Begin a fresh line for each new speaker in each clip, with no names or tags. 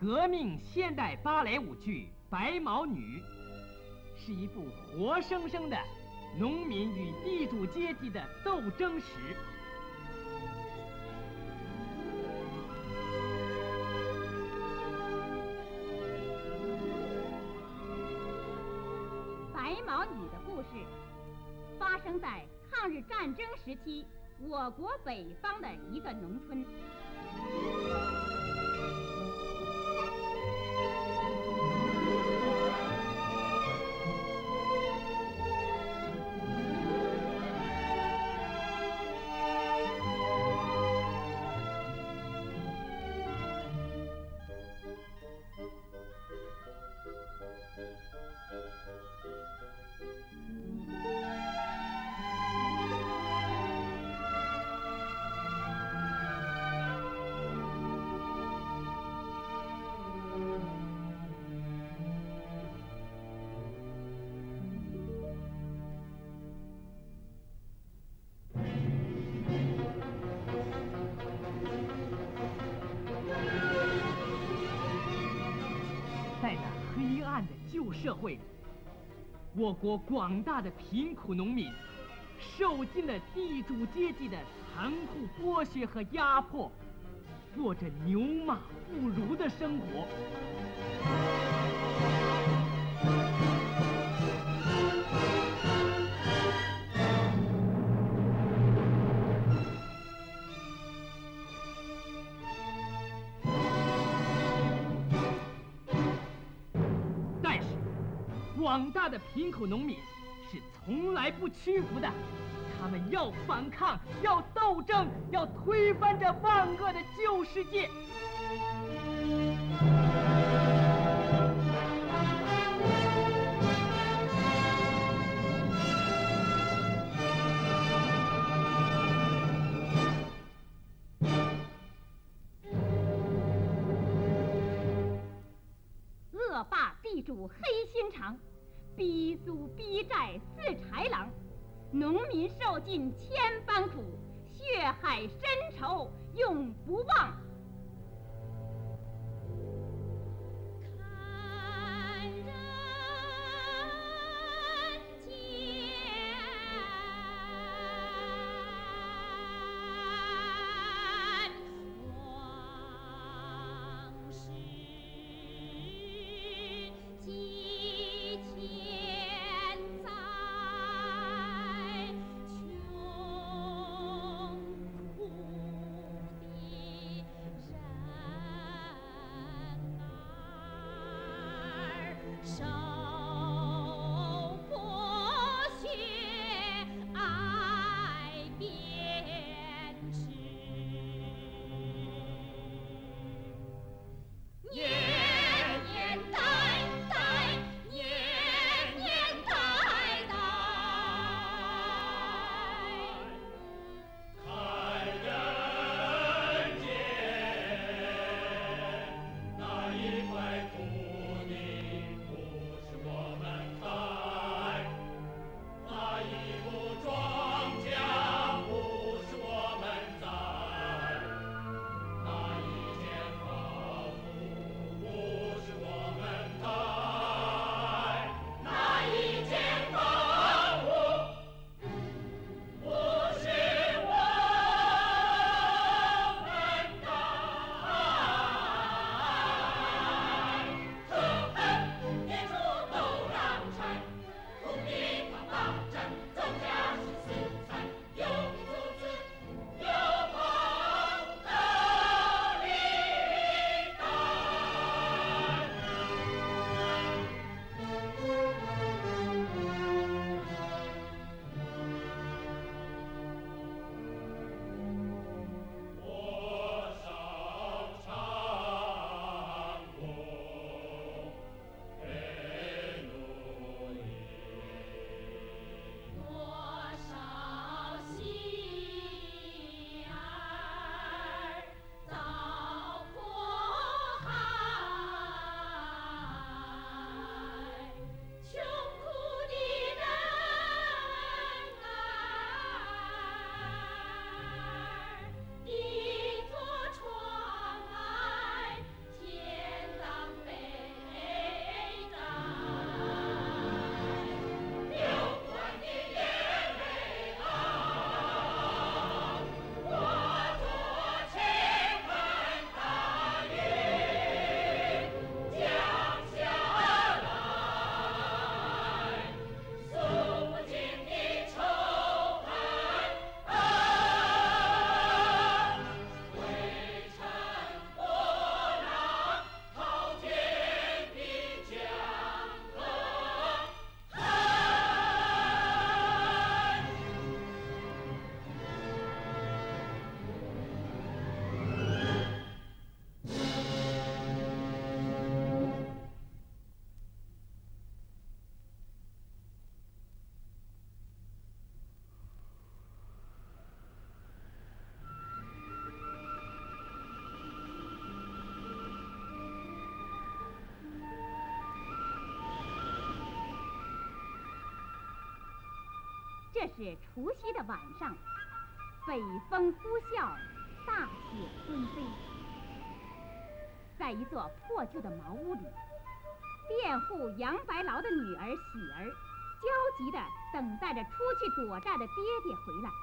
革命现代芭蕾舞剧《白毛女》，是一部活生生的农民与地主阶级的斗争史。
白毛女的故事发生在抗日战争时期我国北方的一个农村。
在那黑暗的旧社会里，我国广大的贫苦农民受尽了地主阶级的残酷剥削和压迫，过着牛马不如的生活。广大的贫苦农民是从来不屈服的，他们要反抗，要斗争，要推翻这万恶的旧世界。
恶霸地主黑心肠，逼租逼债似豺狼，农民受尽千般苦，血海深仇永不忘。 这是除夕的晚上，北风呼啸，大雪纷飞。在一座破旧的茅屋里，佃户杨白劳的女儿喜儿焦急地等待着出去躲债的爹爹回来。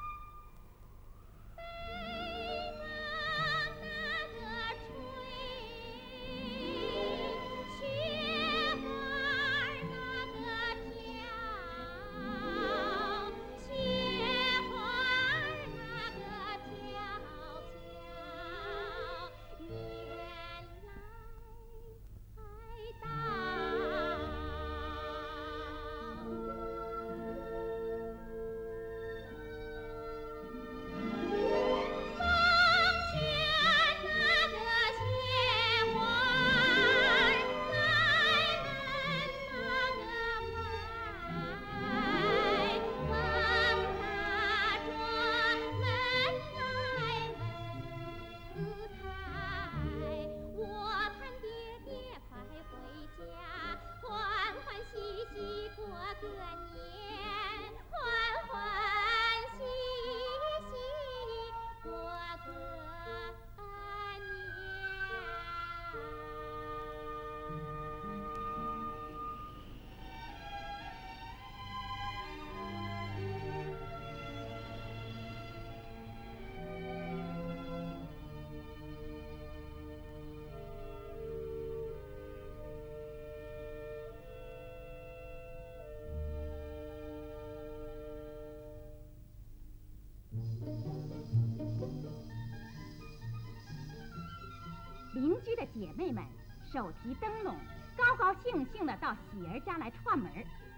邻居的姐妹们手提灯笼，高高兴兴地到喜儿家来串门。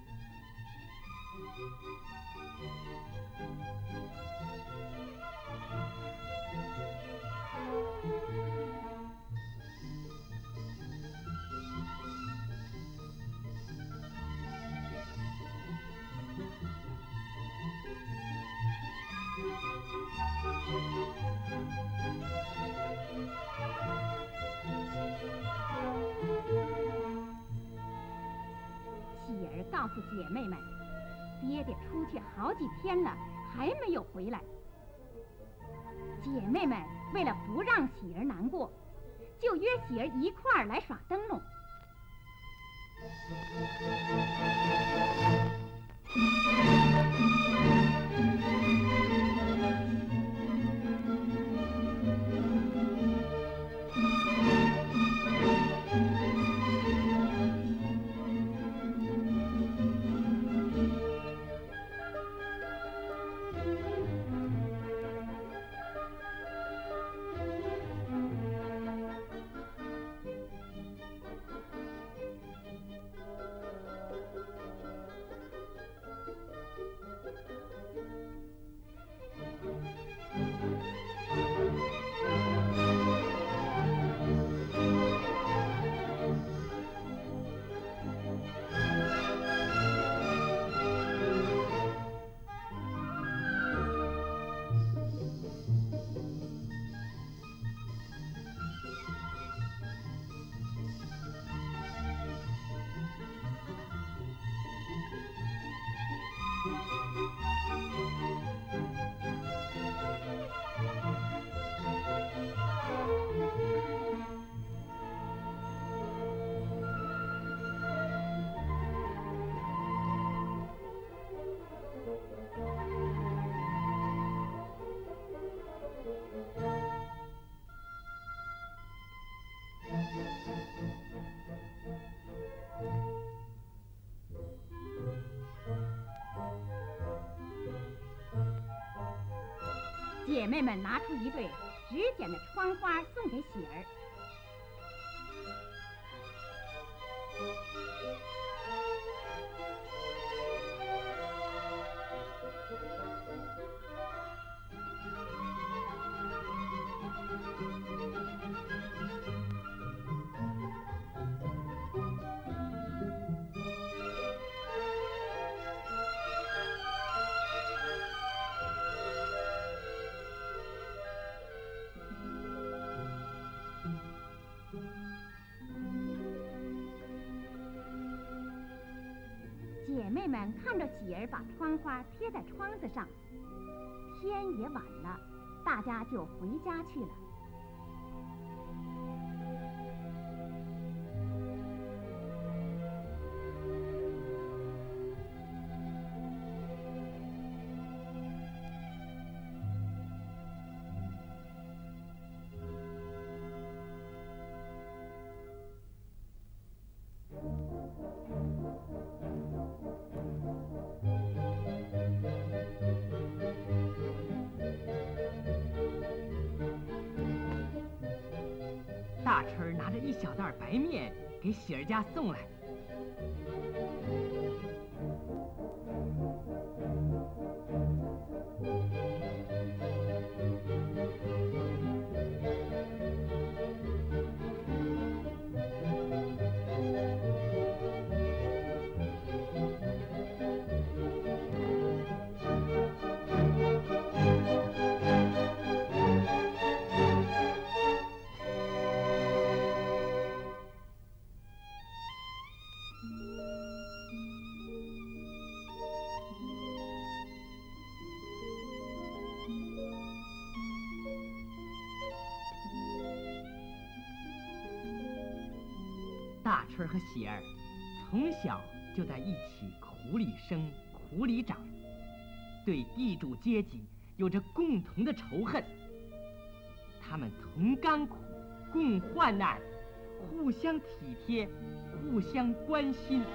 喜儿告诉姐妹们，爹爹出去好几天了，还没有回来。姐妹们为了不让喜儿难过，就约喜儿一块儿来耍灯笼。姐妹们拿出一对纸剪的窗花送给喜儿。 妹们看着喜儿把窗花贴在窗子上，天也晚了，大家就回家去了。
大春拿着一小袋白面给喜儿家送来。大春和喜儿从小就在一起苦里生苦里长，对地主阶级有着共同的仇恨。他们同甘苦，共患难，互相体贴，互相关心。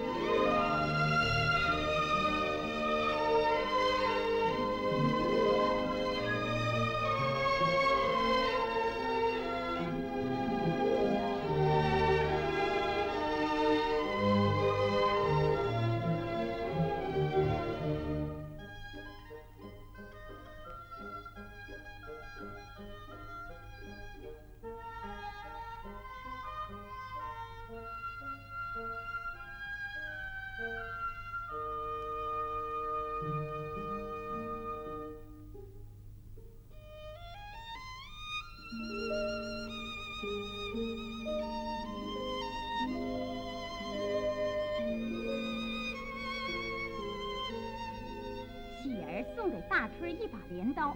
喜儿送给大春一把镰刀，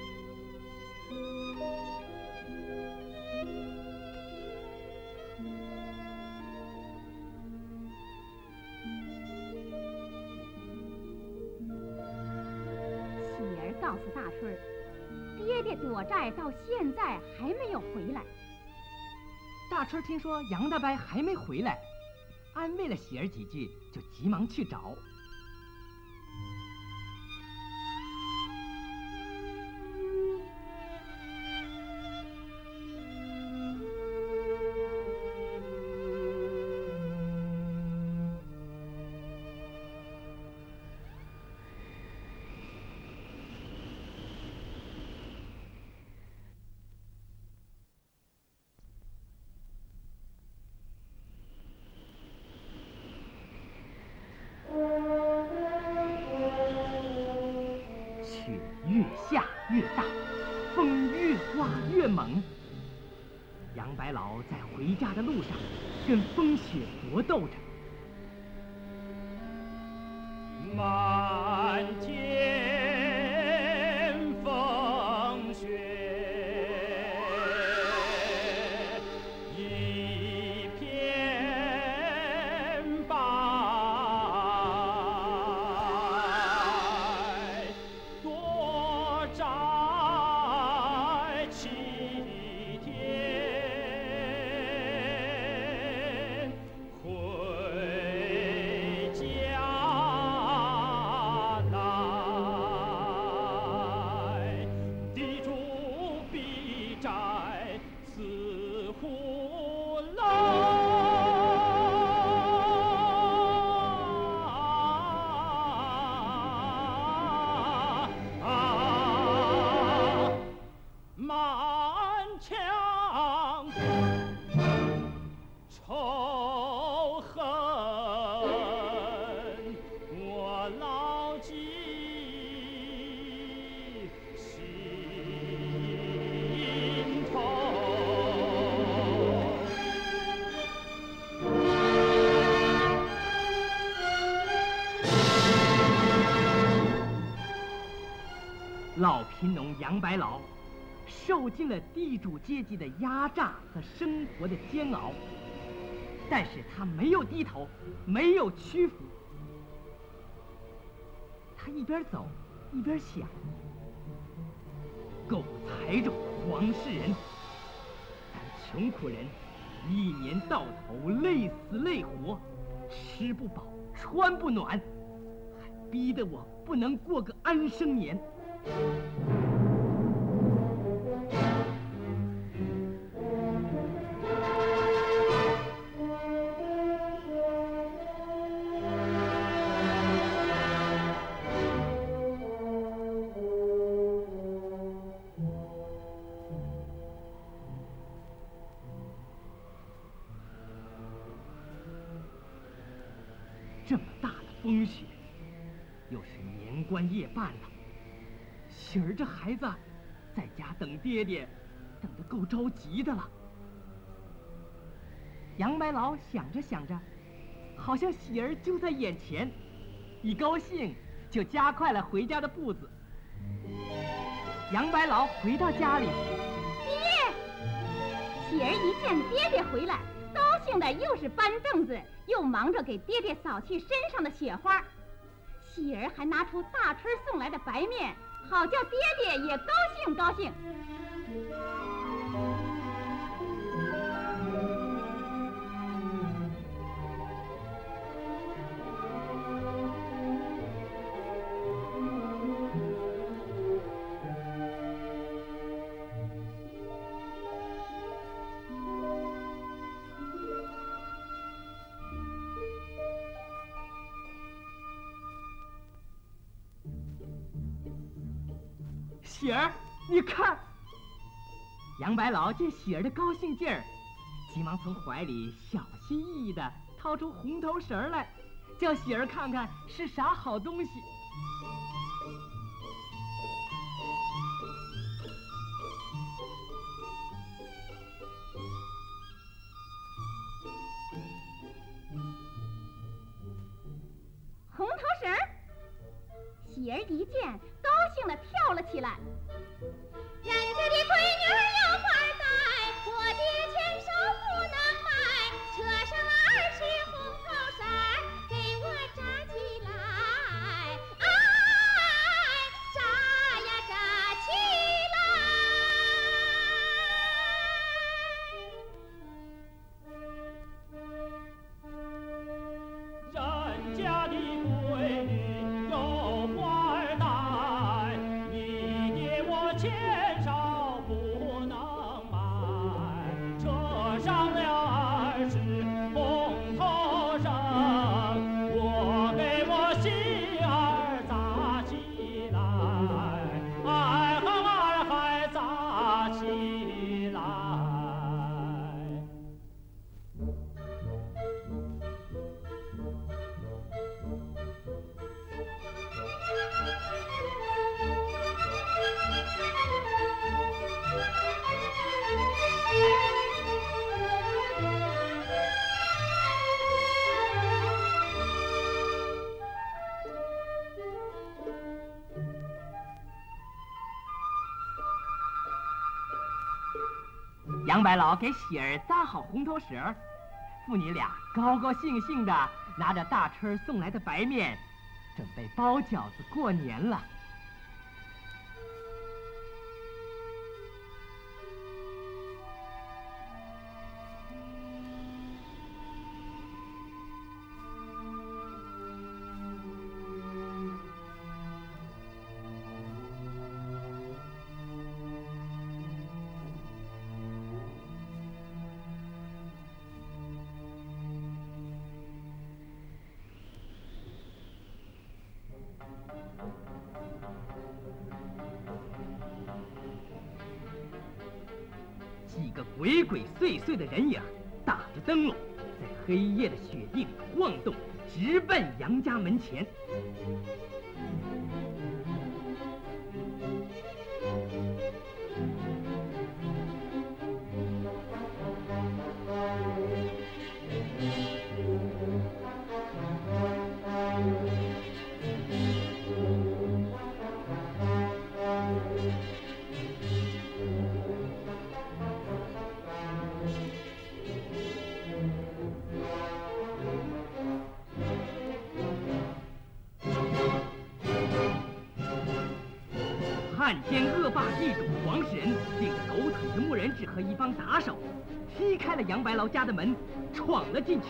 喜儿告诉大春，爹爹躲债到现在还没有回来。
大春听说杨大伯还没回来，安慰了喜儿几句，就急忙去找。雪越下越大，风越刮越猛。杨白劳在回家的路上跟风雪搏斗着。
漫天风雪，一片白，多债齐天，回家难。
贫农杨白劳受尽了地主阶级的压榨和生活的煎熬，但是他没有低头，没有屈服。他一边走一边想，狗财种黄世人，咱穷苦人一年到头累死累活，吃不饱穿不暖，还逼得我不能过个安生年。这么大的风雪，又是年关夜半了，喜儿这孩子在家等爹爹，等得够着急的了。杨白劳想着想着，好像喜儿就在眼前，一高兴就加快了回家的步子。杨白劳回到家里，
爹！喜儿一见爹爹回来，高兴的又是搬凳子，又忙着给爹爹扫去身上的雪花。喜儿还拿出大春送来的白面，好叫爹爹也高兴高兴。
喜儿，你看！杨白劳见喜儿的高兴劲儿，急忙从怀里小心翼翼地掏出红头绳来，叫喜儿看看是啥好东西。
红头绳儿，喜儿一见，高兴地跳了起来。
人家的闺女儿有花戴，我的牵手不能卖。车上20红头绳儿，给我扎起来，哎，扎呀扎起
来。人家的闺女有花戴，你给我牵手不能卖。车上了20红头绳，我给我媳儿扎起来，哎嗨扎起来。
杨白劳给喜儿搭好红头绳，父女俩高高兴兴地拿着大春送来的白面，准备包饺子过年了。几个鬼鬼祟祟的人影打着灯笼，在黑夜的雪地里晃动，直奔杨家门前。 汉奸恶霸地主黄世仁领着狗腿子牧人志和一帮打手，踢开了杨白劳家的门，闯了进去。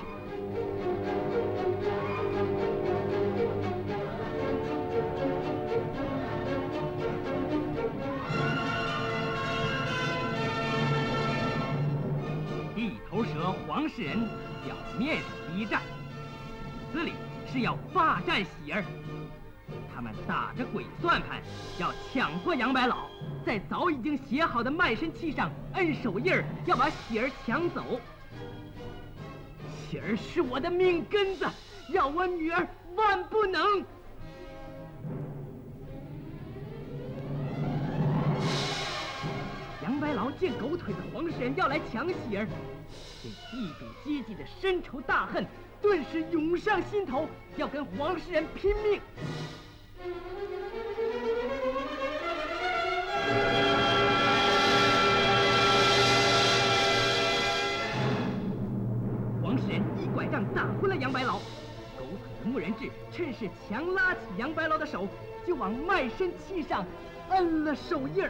地头蛇黄世仁表面上逼战，骨子里是要霸占喜儿。他们打着鬼算盘，要抢过杨白劳，在早已经写好的卖身契上摁手印儿，要把喜儿抢走。喜儿是我的命根子，要我女儿万不能。杨白劳见狗腿子黄世仁要来抢喜儿，对地主阶级的深仇大恨顿时涌上心头，要跟黄世仁拼命。黄世仁一拐杖打昏了杨白劳，狗腿子牧人志趁势强拉起杨白劳的手，就往卖身契上摁了手印儿。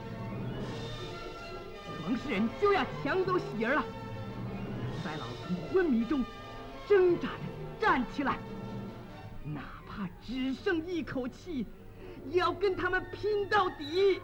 黄世仁就要抢走喜儿了，杨白劳从昏迷中挣扎着站起来，哪怕只剩一口气，也要跟他们拼到底。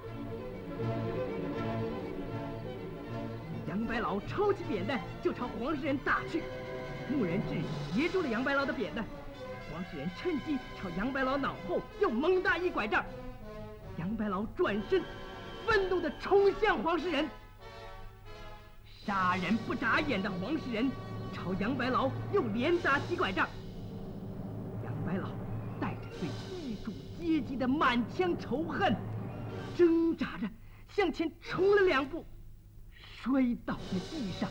杨白劳抄起扁担就朝黄世仁打去，牧人志截住了杨白劳的扁担，黄世仁趁机朝杨白劳脑后又猛打一拐杖。杨白劳转身，愤怒地冲向黄世仁。杀人不眨眼的黄世仁朝杨白劳又连打几拐杖。杨白劳带着对地主阶级的满腔仇恨，挣扎着向前冲了2步，摔倒在地上。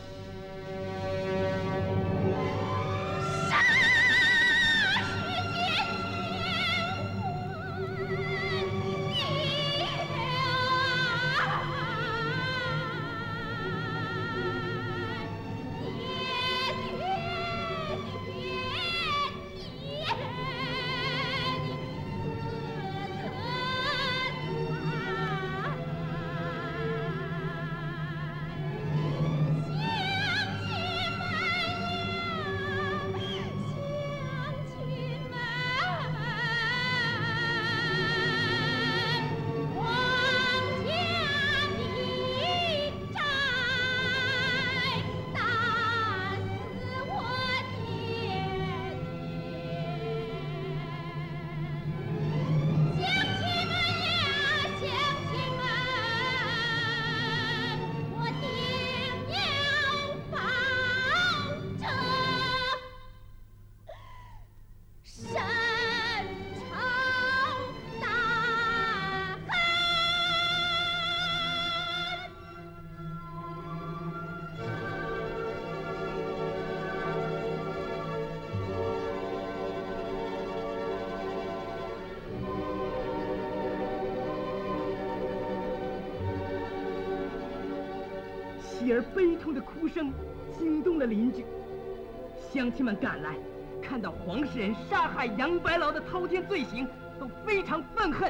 喜儿悲痛的哭声惊动了邻居，乡亲们赶来，看到黄世仁杀害杨白劳的滔天罪行，都非常愤恨。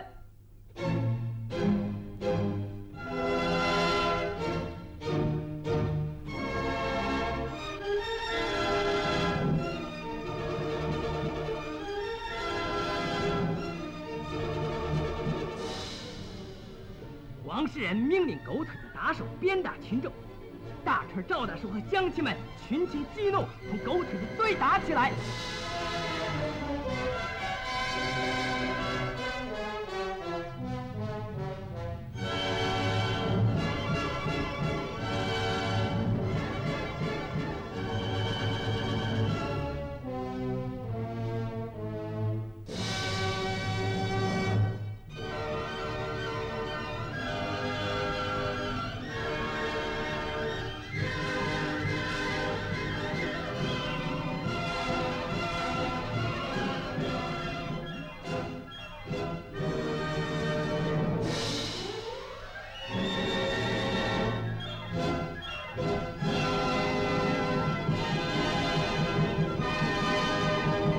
黄世仁命令狗腿子打手鞭打群众，大腿赵大叔和乡亲们群情激怒，同狗腿子对打起来。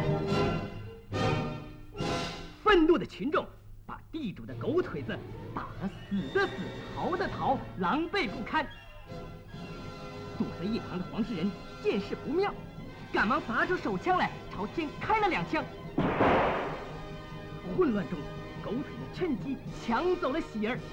愤怒的群众把地主的狗腿子打的死，逃的逃，狼狈不堪。躲在一旁的黄世仁见势不妙，赶忙拔出手枪来，朝天开了2枪。混乱中，狗腿子趁机抢走了喜儿。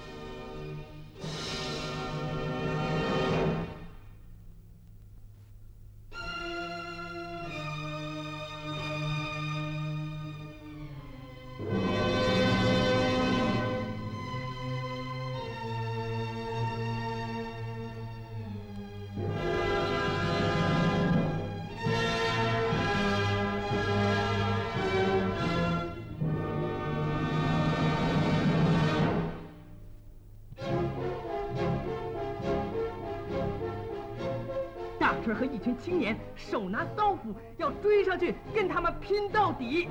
大春和一群青年手拿刀斧，要追上去跟他们拼到底。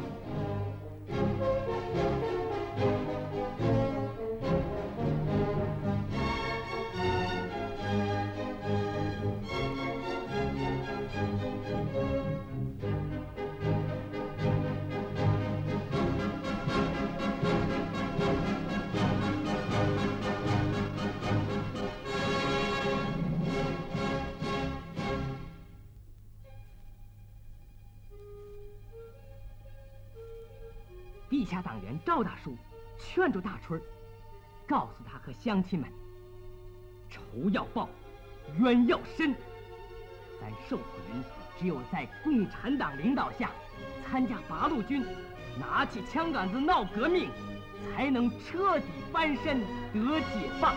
地下党员赵大叔劝住大春，告诉他和乡亲们：仇要报，冤要伸。咱受苦人只有在共产党领导下参加八路军，拿起枪杆子闹革命，才能彻底翻身得解放。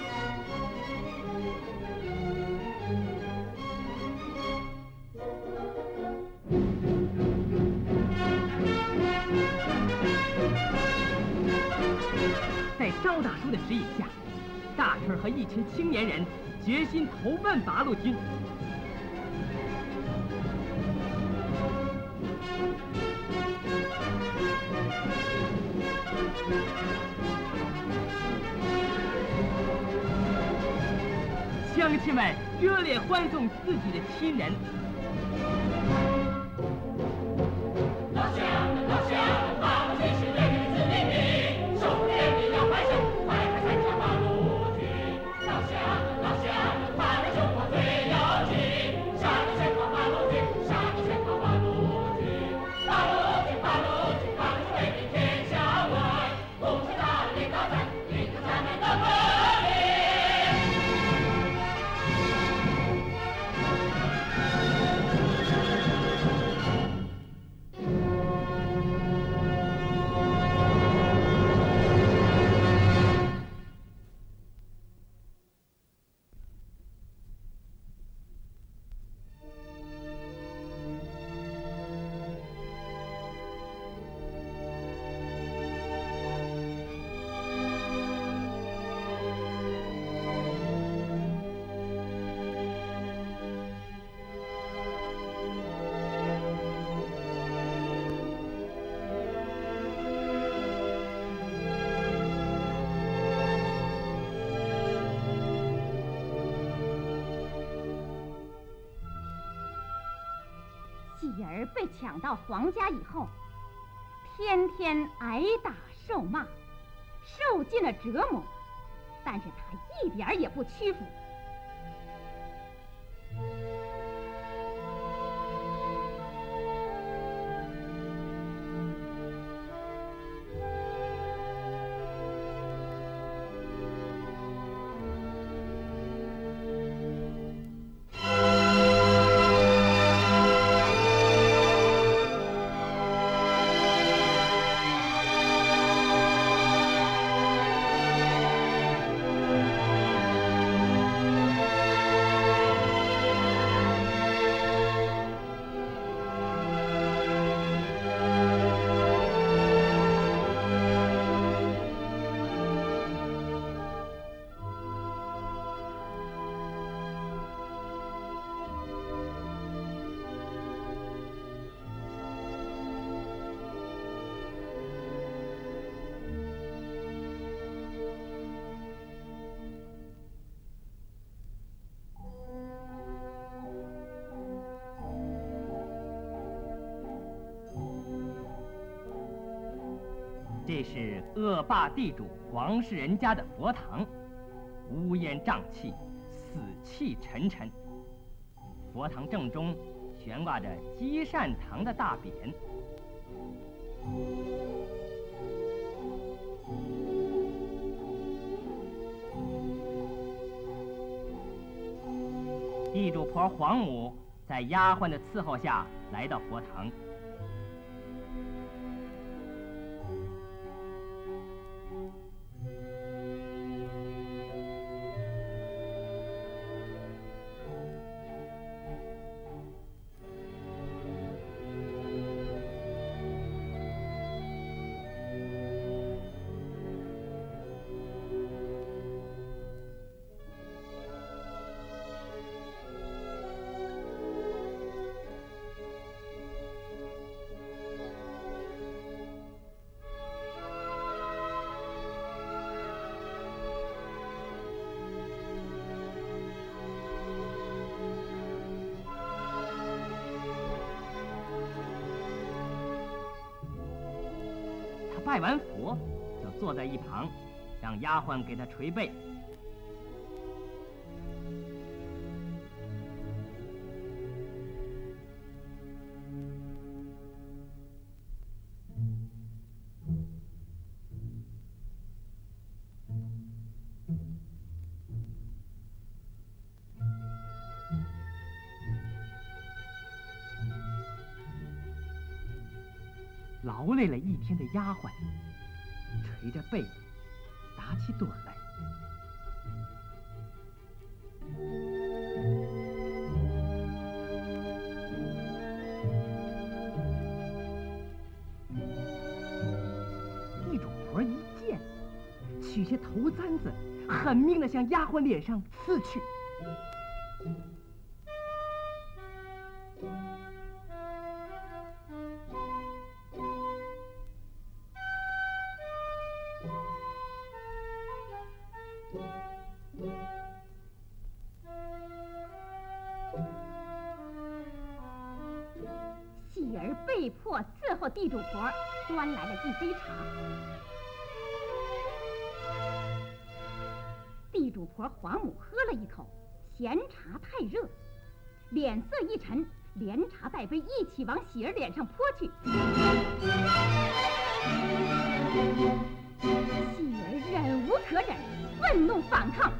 在赵大叔的指引下，大春和一群青年人决心投奔八路军。乡亲们热烈欢送自己的亲人。
喜儿被抢到黄家以后，天天挨打受骂，受尽了折磨，但是他一点儿也不屈服。
这是恶霸地主黄氏人家的佛堂，乌烟瘴气，死气沉沉。佛堂正中悬挂着积善堂的大匾。地主婆黄母在丫鬟的伺候下来到佛堂。拜完佛，就坐在一旁，让丫鬟给他捶背。劳累了一天的丫鬟捶着背，打起盹来。地主婆一见，取下头簪子，狠命地向丫鬟脸上刺去。
喜儿被迫伺候地主婆端来了一杯茶。地主婆黄母喝了一口，嫌茶太热，脸色一沉，连茶带杯一起往喜儿脸上泼去。喜儿忍无可忍，愤怒反抗。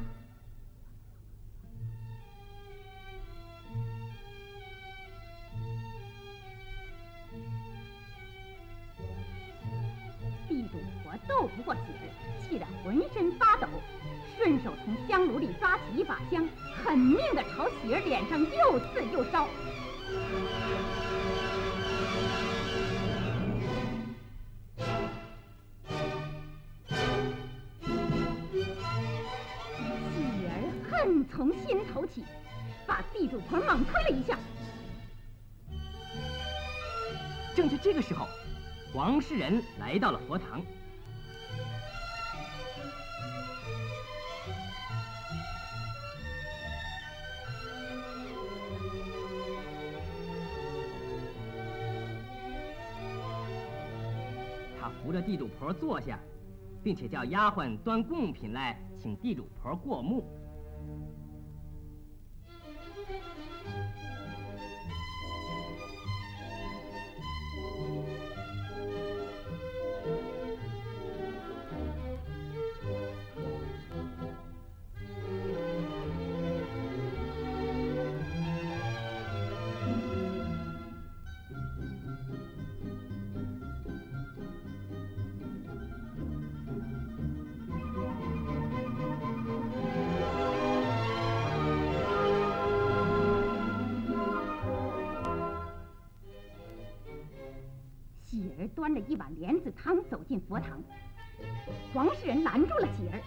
地主婆斗不过喜儿，气得浑身发抖，顺手从香炉里抓起一把香，狠命地朝喜儿脸上又刺又烧。喜儿恨从心头起，把地主婆猛推了一下。
正在这个时候，黄氏人来到了佛堂。他扶着地主婆坐下，并且叫丫鬟端贡品来，请地主婆过目。
喜儿端着一碗莲子汤走进佛堂，黄氏人拦住了喜儿。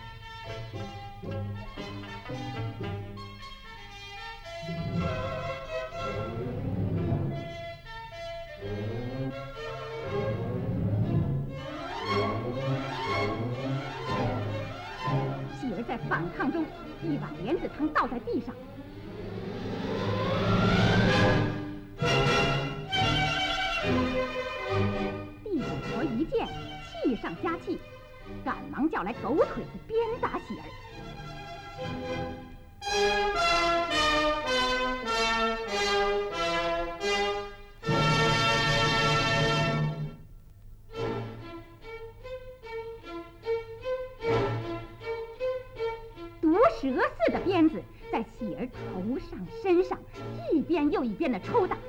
喜儿在反抗中，一碗莲子汤倒在地上。地主婆一见，气气上加气，赶忙叫来狗腿子鞭打喜儿。毒蛇似的鞭子在喜儿头上、身上一边又一边的抽打。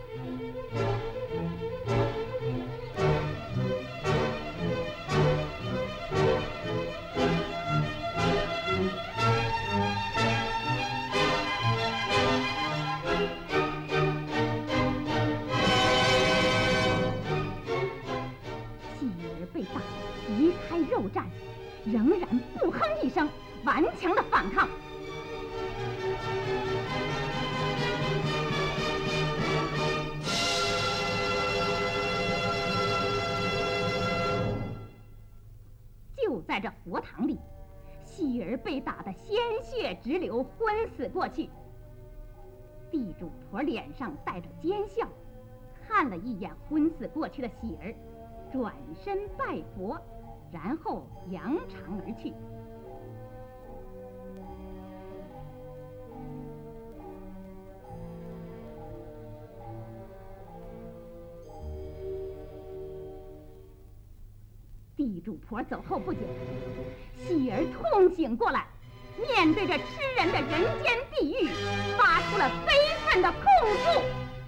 皮开肉绽，仍然不哼一声，顽强的反抗。就在这佛堂里，喜儿被打得鲜血直流，昏死过去。地主婆脸上带着奸笑，看了一眼昏死过去的喜儿，转身拜佛，然后扬长而去。地主婆走后不久，喜儿痛醒过来，面对着吃人的人间地狱，发出了悲愤的控诉。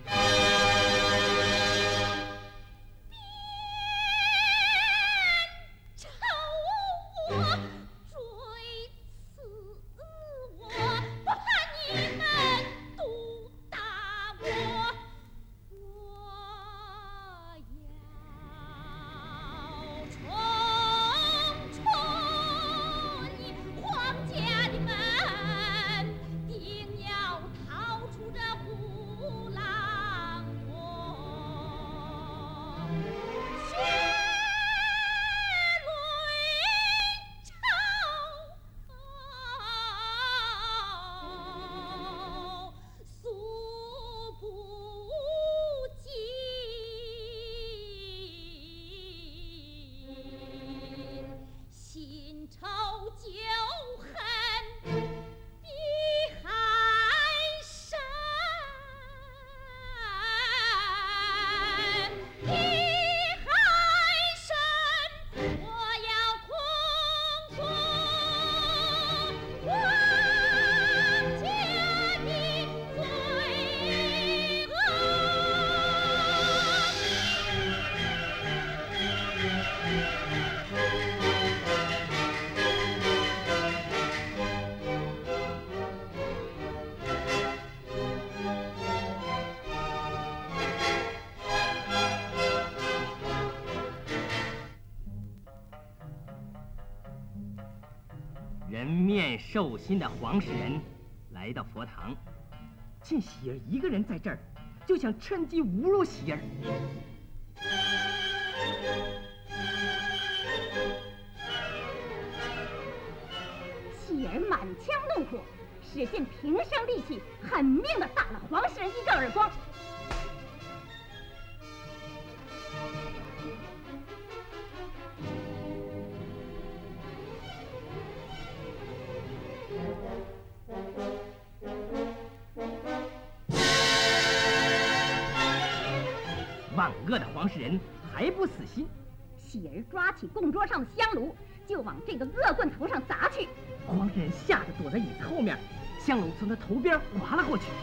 人面兽心的黄世仁来到佛堂，见喜儿一个人在这儿，就想趁机侮辱喜儿。
喜儿满腔怒火，使尽平生力气，狠命地打了黄世仁一个耳光。
万恶的黄世仁还不死心，
喜儿抓起供桌上的香炉，就往这个恶棍头上砸去。
黄世仁吓得躲在椅子后面，香炉从他头边划了过去。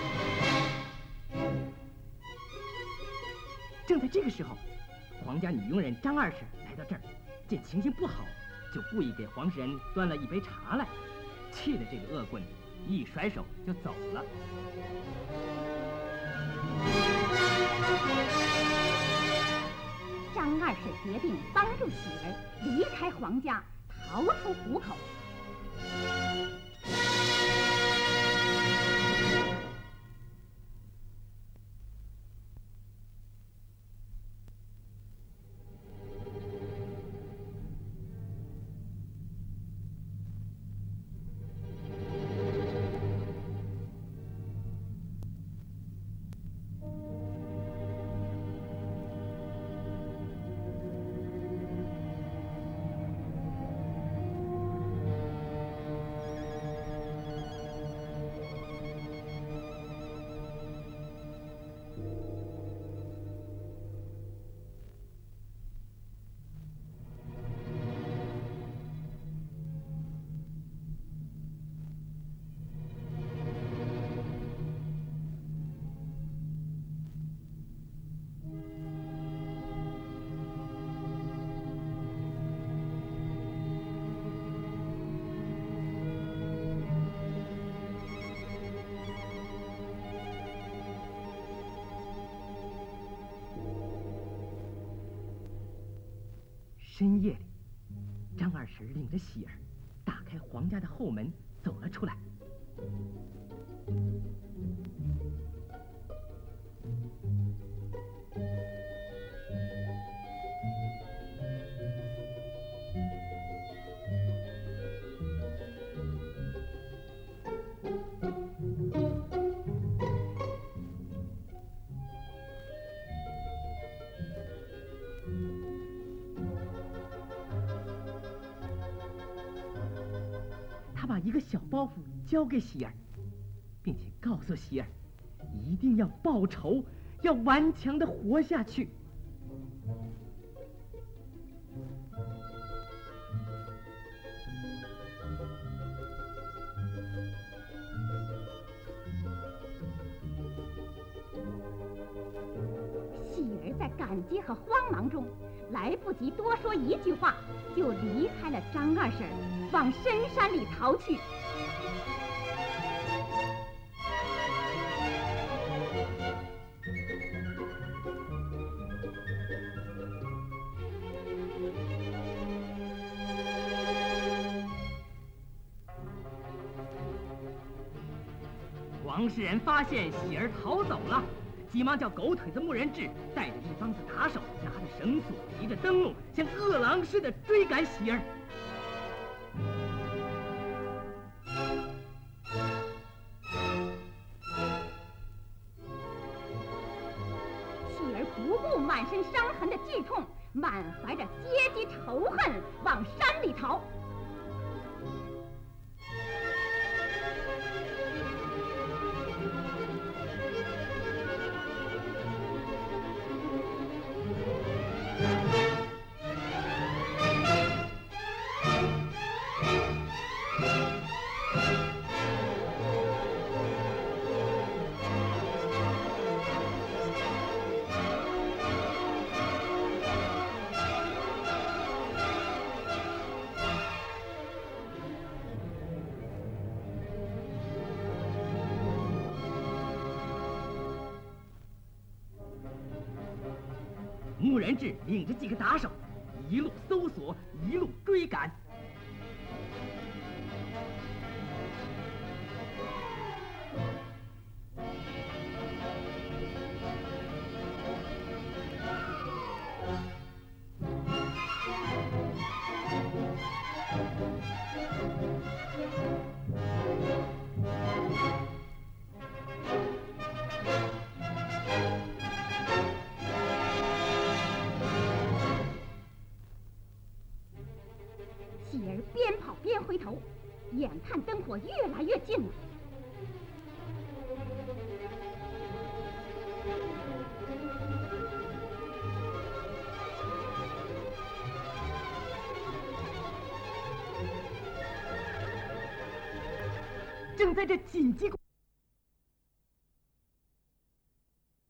正在这个时候，黄家女佣人张二婶来到这儿，见情形不好，就故意给黄世仁端了一杯茶来，气得这个恶棍一甩手就走了。
张二婶决定帮助喜儿离开黄家，逃出虎口。
深夜里，张二婶领着喜儿打开黄家的后门走了出来。他把一个小包袱交给喜儿，并且告诉喜儿，一定要报仇，要顽强地活下去。
喜儿在感激和慌忙中，来不及多说一句话，就离开了张二婶，往深山里逃去。
王世仁发现喜儿逃走了，急忙叫狗腿子穆仁志带着一帮子打手，拿着绳索，提着灯笼，像饿狼似的追赶喜儿。
喜儿不顾满身伤痕的剧痛，满怀着阶级仇恨往山里逃。
穆仁志领着几个打手，一路搜索，一路追赶。
喜儿边跑边回头，眼看灯火越来越近了。
正在这紧急